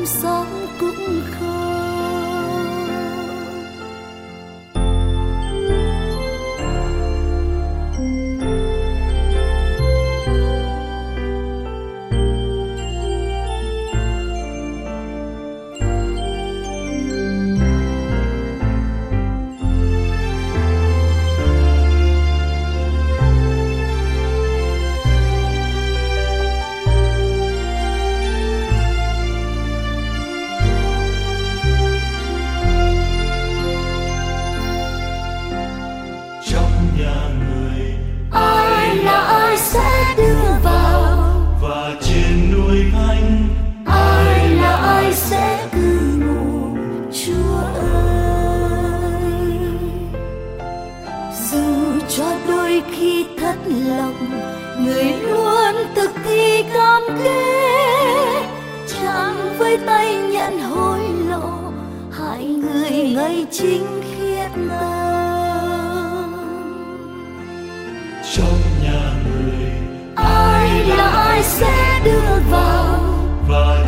sống cũng khó. Khi thất lòng, người luôn thực thi cam kết, chẳng với tay nhận hối lộ, hại người ngay chính khiết tâm. Trong nhà người ai là ai sẽ đưa vào và